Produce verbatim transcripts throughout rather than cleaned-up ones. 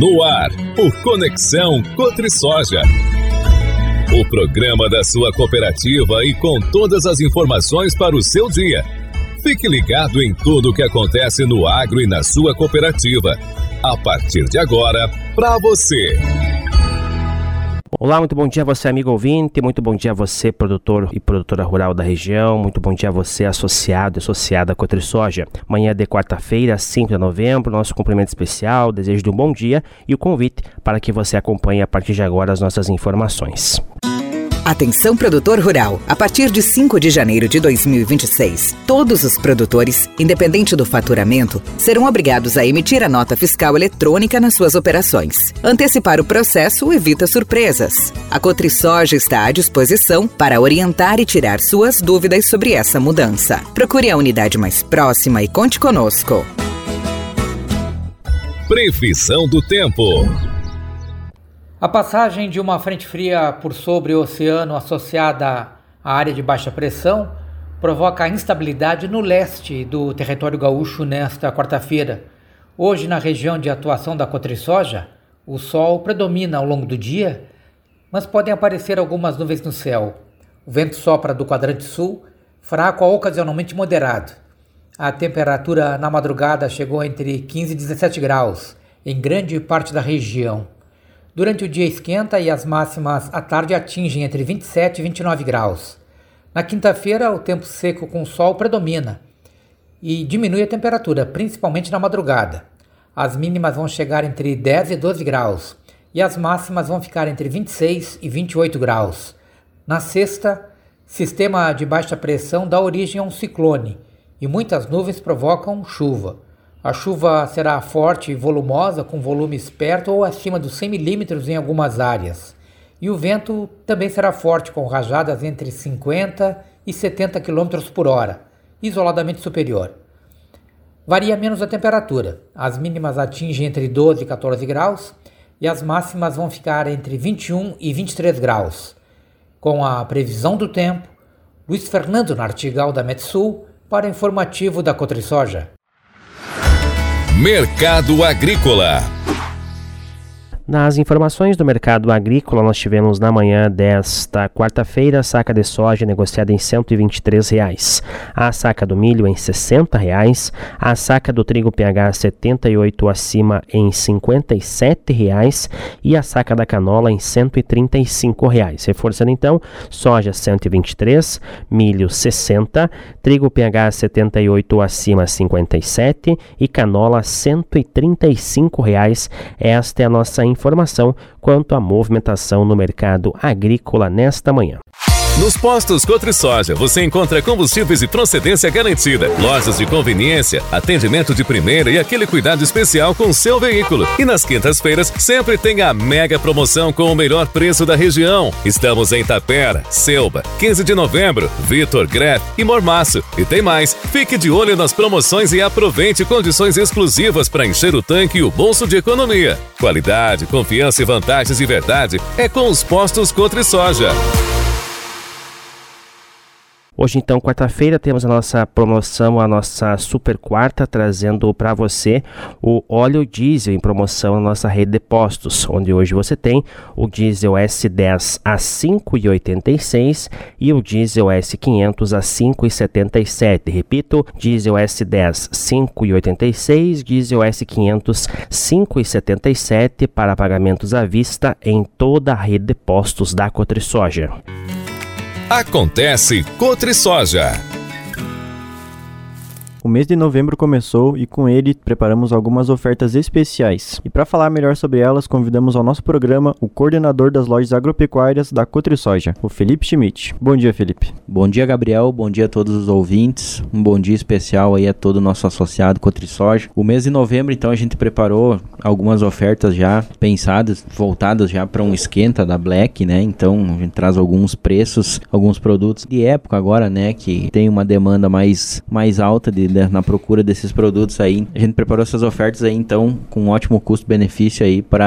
No ar, o Conexão Cotrisoja. O programa da sua cooperativa e com todas as informações para o seu dia. Fique ligado em tudo o que acontece no agro e na sua cooperativa. A partir de agora, para você. Olá, muito bom dia a você, amigo ouvinte, muito bom dia a você, produtor e produtora rural da região, muito bom dia a você, associado e associada à Cotrisoja. Manhã de quarta-feira, cinco de novembro, nosso cumprimento especial, desejo de um bom dia e o convite para que você acompanhe a partir de agora as nossas informações. Atenção, produtor rural. A partir de cinco de janeiro de dois mil e vinte e seis, todos os produtores, independente do faturamento, serão obrigados a emitir a nota fiscal eletrônica nas suas operações. Antecipar o processo evita surpresas. A Cotrisoja está à disposição para orientar e tirar suas dúvidas sobre essa mudança. Procure a unidade mais próxima e conte conosco. Previsão do tempo. A passagem de uma frente fria por sobre o oceano associada à área de baixa pressão provoca instabilidade no leste do território gaúcho nesta quarta-feira. Hoje, na região de atuação da Cotrisoja, o sol predomina ao longo do dia, mas podem aparecer algumas nuvens no céu. O vento sopra do quadrante sul, fraco a ocasionalmente moderado. A temperatura na madrugada chegou entre quinze e dezessete graus em grande parte da região. Durante o dia esquenta e as máximas à tarde atingem entre vinte e sete e vinte e nove graus. Na quinta-feira, o tempo seco com sol predomina e diminui a temperatura, principalmente na madrugada. As mínimas vão chegar entre dez e doze graus e as máximas vão ficar entre vinte e seis e vinte e oito graus. Na sexta, sistema de baixa pressão dá origem a um ciclone e muitas nuvens provocam chuva. A chuva será forte e volumosa, com volumes perto ou acima dos cem milímetros em algumas áreas. E o vento também será forte, com rajadas entre cinquenta e setenta quilômetros por hora, isoladamente superior. Varia menos a temperatura. As mínimas atingem entre doze e quatorze graus e as máximas vão ficar entre vinte e um e vinte e três graus. Com a previsão do tempo, Luiz Fernando Nartigal da Metsul para o informativo da Cotrisoja. Mercado Agrícola. Nas informações do mercado agrícola, nós tivemos na manhã desta quarta-feira a saca de soja negociada em cento e vinte e três reais, a saca do milho em sessenta reais, a saca do trigo P H setenta e oito acima em cinquenta e sete reais e a saca da canola em cento e trinta e cinco reais. Reforçando então, soja cento e vinte e três, milho sessenta, trigo P H setenta e oito acima cinquenta e sete e canola cento e trinta e cinco reais. Esta é a nossa informação. informação quanto à movimentação no mercado agrícola nesta manhã. Nos postos Cotrisoja você encontra combustíveis de procedência garantida, lojas de conveniência, atendimento de primeira e aquele cuidado especial com o seu veículo. E nas quintas-feiras sempre tem a mega promoção com o melhor preço da região. Estamos em Tapera, Selba, quinze de novembro, Vitor, Greff e Mormaço. E tem mais, fique de olho nas promoções e aproveite condições exclusivas para encher o tanque e o bolso de economia. Qualidade, confiança e vantagens de verdade é com os postos Cotrisoja. Hoje, então, quarta-feira, temos a nossa promoção, a nossa super quarta, trazendo para você o óleo diesel em promoção na nossa rede de postos, onde hoje você tem o diesel S dez a cinco reais e oitenta e seis centavos e o diesel S quinhentos a cinco reais e setenta e sete centavos. Repito, diesel S dez cinco reais e oitenta e seis centavos, diesel S quinhentos cinco reais e setenta e sete centavos para pagamentos à vista em toda a rede de postos da Cotrisoja. Acontece Cotrisoja. O mês de novembro começou e com ele preparamos algumas ofertas especiais. E para falar melhor sobre elas, convidamos ao nosso programa o coordenador das lojas agropecuárias da Cotrisoja, o Felipe Schmidt. Bom dia, Felipe. Bom dia, Gabriel. Bom dia a todos os ouvintes. Um bom dia especial aí a todo o nosso associado Cotrisoja. O mês de novembro, então, a gente preparou algumas ofertas já pensadas, voltadas já para um esquenta da Black, né? Então, a gente traz alguns preços, alguns produtos de época agora, né? Que tem uma demanda mais, mais alta de na procura desses produtos aí. A gente preparou essas ofertas aí, então, com um ótimo custo-benefício aí para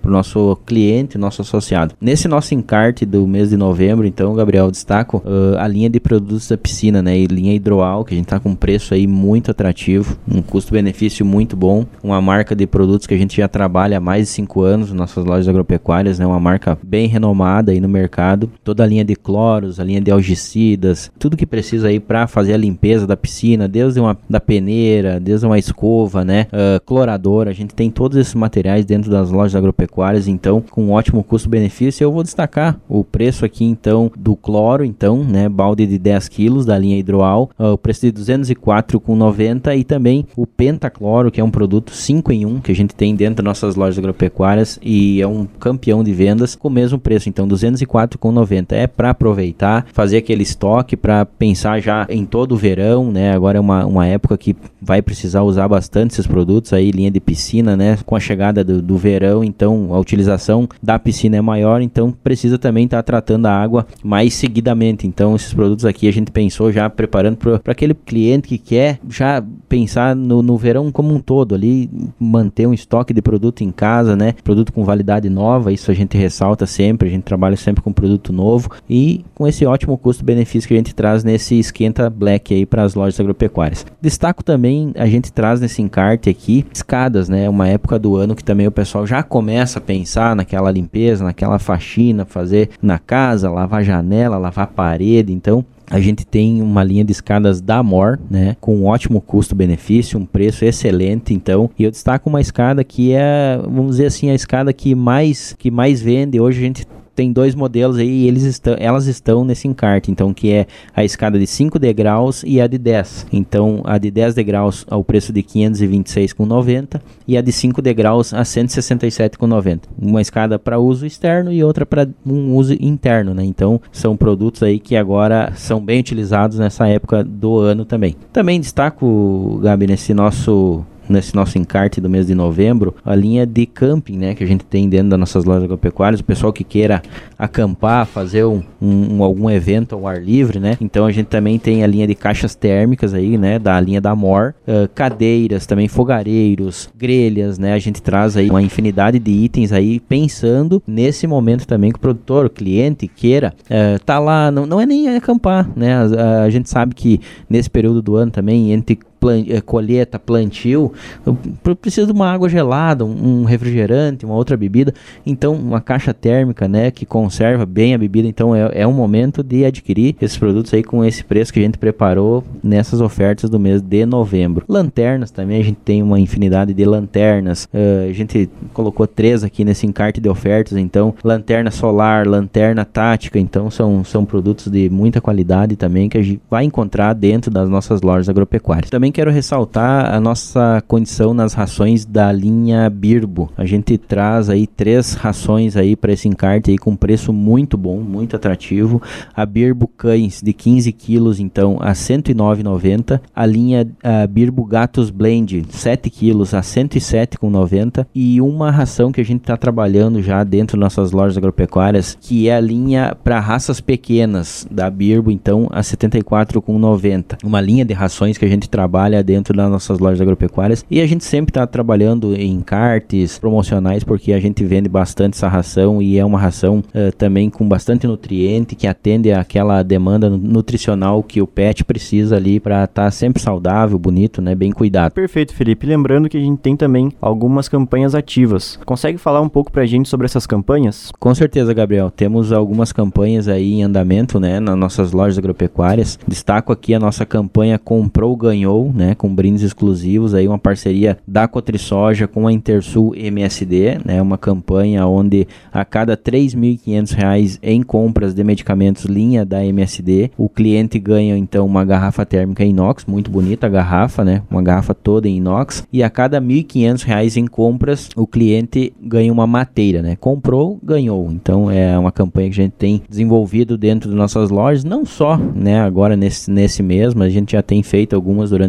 para o nosso cliente, nosso associado. Nesse nosso encarte do mês de novembro, então, Gabriel, destaco uh, a linha de produtos da piscina, né, e linha Hidroal, que a gente está com um preço aí muito atrativo, um custo-benefício muito bom, uma marca de produtos que a gente já trabalha há mais de cinco anos nas nossas lojas agropecuárias, né, uma marca bem renomada aí no mercado, toda a linha de cloros, a linha de algicidas, tudo que precisa aí para fazer a limpeza da piscina, desde uma da peneira, desde uma escova, né, uh, clorador, a gente tem todos esses materiais dentro das lojas agropecuárias, então, com um ótimo custo-benefício. Eu vou destacar o preço aqui, então, do cloro, então, né, balde de dez quilos da linha Hidroal, uh, o preço de duzentos e quatro reais e noventa centavos, e também o pentacloro, que é um produto cinco em um que a gente tem dentro das nossas lojas agropecuárias e é um campeão de vendas com o mesmo preço, então duzentos e quatro reais e noventa centavos. É para aproveitar, fazer aquele estoque, para pensar já em todo o verão, né, agora é uma, uma época que vai precisar usar bastante esses produtos aí, linha de piscina, né, com a chegada do, do verão, então a utilização da piscina é maior, então precisa também estar tá tratando a água mais seguidamente, então esses produtos aqui a gente pensou já preparando para aquele cliente que quer já pensar no, no verão como um todo ali, manter um estoque de produto em casa, né, produto com validade nova, isso a gente ressalta sempre, a gente trabalha sempre com produto novo e com esse ótimo custo-benefício que a gente traz nesse Esquenta Black aí para as lojas agropecuárias. Destaco também, a gente traz nesse encarte aqui, escadas, né, uma época do ano que também o pessoal já começa a pensar naquela limpeza, naquela faxina, fazer na casa, lavar janela, lavar parede, então a gente tem uma linha de escadas da Amor, né, com um ótimo custo-benefício, um preço excelente, então, e eu destaco uma escada que é, vamos dizer assim, a escada que mais, que mais vende. Hoje a gente tem dois modelos aí e eles estão, elas estão nesse encarte, então, que é a escada de cinco degraus e a de dez. Então, a de dez degraus ao preço de quinhentos e vinte e seis reais e noventa centavos e a de cinco degraus a cento e sessenta e sete reais e noventa centavos. Uma escada para uso externo e outra para um uso interno, né? Então, são produtos aí que agora são bem utilizados nessa época do ano também. Também destaco, Gabi, nesse nosso nesse nosso encarte do mês de novembro, a linha de camping, né, que a gente tem dentro das nossas lojas agropecuárias, o pessoal que queira acampar, fazer um, um, algum evento ao ar livre, né, então a gente também tem a linha de caixas térmicas aí, né, da linha da Amor, uh, cadeiras, também fogareiros, grelhas, né, a gente traz aí uma infinidade de itens aí, pensando nesse momento também que o produtor, o cliente queira, uh, tá lá, não, não é nem acampar, né, a, a gente sabe que nesse período do ano também, entre Plan, colheita, plantio, precisa de uma água gelada, um refrigerante, uma outra bebida, então uma caixa térmica, né, que conserva bem a bebida, então é, é um momento de adquirir esses produtos aí com esse preço que a gente preparou nessas ofertas do mês de novembro. Lanternas também, a gente tem uma infinidade de lanternas, uh, a gente colocou três aqui nesse encarte de ofertas, então lanterna solar, lanterna tática, então são, são produtos de muita qualidade também que a gente vai encontrar dentro das nossas lojas agropecuárias. Também quero ressaltar a nossa condição nas rações da linha Birbo. A gente traz aí três rações aí para esse encarte aí com preço muito bom, muito atrativo. A Birbo Cães de quinze quilos, então, a cento e nove reais e noventa centavos. A linha a Birbo Gatos Blend, sete quilos, a cento e sete reais e noventa centavos. E uma ração que a gente está trabalhando já dentro das nossas lojas agropecuárias, que é a linha para raças pequenas da Birbo, então, a setenta e quatro reais e noventa centavos. Uma linha de rações que a gente trabalha dentro das nossas lojas agropecuárias e a gente sempre está trabalhando em encartes promocionais porque a gente vende bastante essa ração e é uma ração uh, também com bastante nutriente que atende àquela demanda nutricional que o pet precisa ali para estar tá sempre saudável, bonito, né, bem cuidado. Perfeito, Felipe. Lembrando que a gente tem também algumas campanhas ativas. Consegue falar um pouco pra gente sobre essas campanhas? Com certeza, Gabriel. Temos algumas campanhas aí em andamento, né, nas nossas lojas agropecuárias. Destaco aqui a nossa campanha Comprou, Ganhou, né, com brindes exclusivos, aí uma parceria da Cotrisoja com a Intersul M S D, né, uma campanha onde a cada três mil e quinhentos reais em compras de medicamentos linha da M S D, o cliente ganha então uma garrafa térmica inox, muito bonita a garrafa, né, uma garrafa toda em inox, e a cada mil e quinhentos reais em compras, o cliente ganha uma mateira, né, comprou, ganhou, então é uma campanha que a gente tem desenvolvido dentro das nossas lojas, não só, né, agora nesse, nesse mês, mas a gente já tem feito algumas durante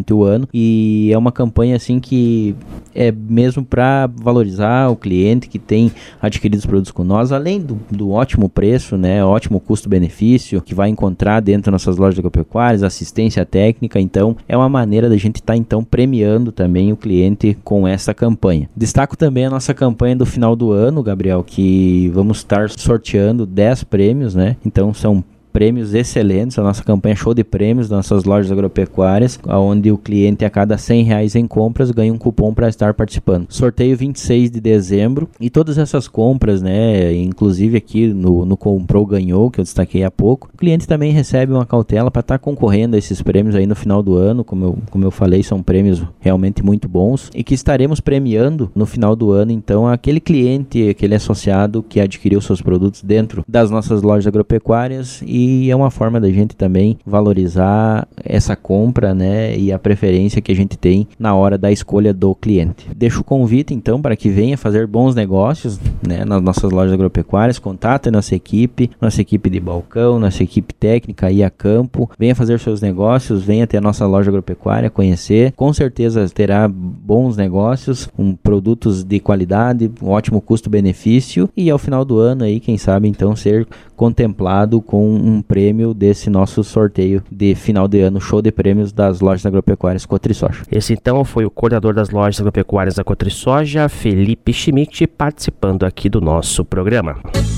durante o ano, e é uma campanha assim que é mesmo para valorizar o cliente que tem adquirido os produtos com nós, além do, do ótimo preço, né, ótimo custo-benefício que vai encontrar dentro das nossas lojas agropecuárias, assistência técnica. Então é uma maneira da gente estar tá, então premiando também o cliente com essa campanha. Destaco também a nossa campanha do final do ano, Gabriel, que vamos estar sorteando dez prêmios, né? Então são prêmios excelentes, a nossa campanha show de prêmios das nossas lojas agropecuárias, onde o cliente a cada cem reais em compras ganha um cupom para estar participando. Sorteio vinte e seis de dezembro, e todas essas compras, né, inclusive aqui no, no Comprou Ganhou, que eu destaquei há pouco, o cliente também recebe uma cautela para estar concorrendo a esses prêmios aí no final do ano. Como eu, como eu falei, são prêmios realmente muito bons, e que estaremos premiando no final do ano, então, aquele cliente, aquele associado que adquiriu seus produtos dentro das nossas lojas agropecuárias. E E é uma forma da gente também valorizar essa compra, né, e a preferência que a gente tem na hora da escolha do cliente. Deixo o convite, então, para que venha fazer bons negócios, né, nas nossas lojas agropecuárias. Contate nossa equipe, nossa equipe de balcão, nossa equipe técnica aí a campo. Venha fazer seus negócios, venha até a nossa loja agropecuária conhecer. Com certeza terá bons negócios, com produtos de qualidade, um ótimo custo-benefício, e ao final do ano aí, quem sabe, então, ser contemplado com um prêmio desse nosso sorteio de final de ano, show de prêmios das lojas agropecuárias Cotrisoja. Esse então foi o coordenador das lojas agropecuárias da Cotrisoja, Felipe Schmidt, participando aqui do nosso programa.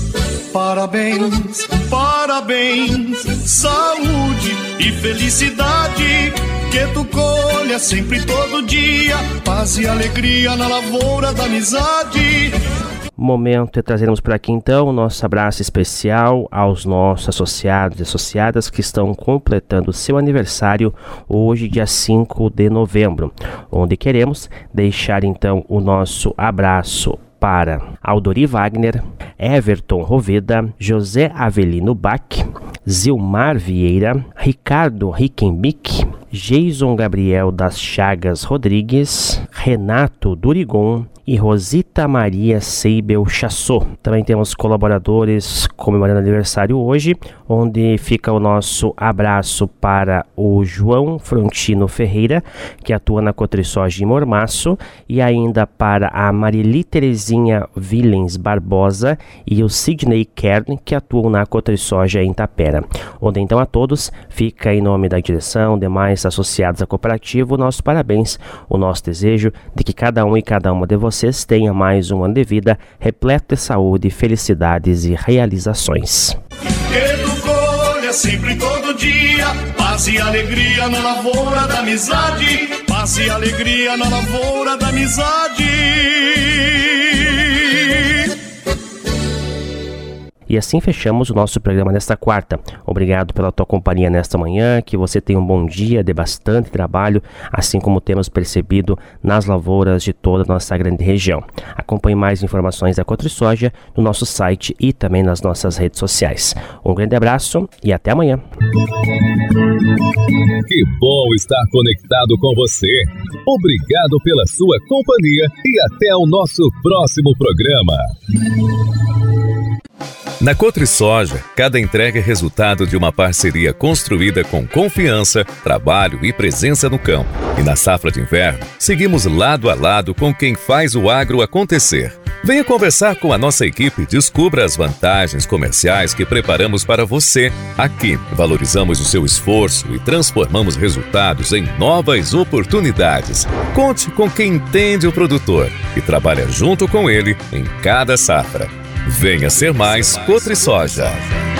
Parabéns, parabéns, saúde e felicidade, que tu colha sempre todo dia, paz e alegria na lavoura da amizade. Momento é trazermos por aqui então o nosso abraço especial aos nossos associados e associadas que estão completando seu aniversário hoje, dia cinco de novembro, onde queremos deixar então o nosso abraço para Aldori Wagner, Everton Roveda, José Avelino Bach, Zilmar Vieira, Ricardo Rickenbick, Jason Gabriel das Chagas Rodrigues, Renato Durigon e Rosita Maria Seibel Chassot. Também temos colaboradores comemorando aniversário hoje, onde fica o nosso abraço para o João Frontino Ferreira, que atua na Cotrisoja em Mormaço, e ainda para a Marili Terezinha Willens Barbosa e o Sidney Kern, que atuam na Cotrisoja em Tapera. Onde então a todos fica, em nome da direção, demais associados à cooperativa, o nosso parabéns, o nosso desejo de que cada um e cada uma de vocês tenha mais um ano de vida repleto de saúde, felicidades e realizações. Que tu colha sempre todo dia, paz e alegria na lavoura da amizade, paz e alegria na lavoura da amizade. E assim fechamos o nosso programa nesta quarta. Obrigado pela tua companhia nesta manhã, que você tenha um bom dia de bastante trabalho, assim como temos percebido nas lavouras de toda a nossa grande região. Acompanhe mais informações da Cotrisoja no nosso site e também nas nossas redes sociais. Um grande abraço e até amanhã. Que bom estar conectado com você. Obrigado pela sua companhia e até o nosso próximo programa. Na Cotrisoja, cada entrega é resultado de uma parceria construída com confiança, trabalho e presença no campo. E na safra de inverno, seguimos lado a lado com quem faz o agro acontecer. Venha conversar com a nossa equipe e descubra as vantagens comerciais que preparamos para você. Aqui, valorizamos o seu esforço e transformamos resultados em novas oportunidades. Conte com quem entende o produtor e trabalha junto com ele em cada safra. Venha ser mais Cotrisoja.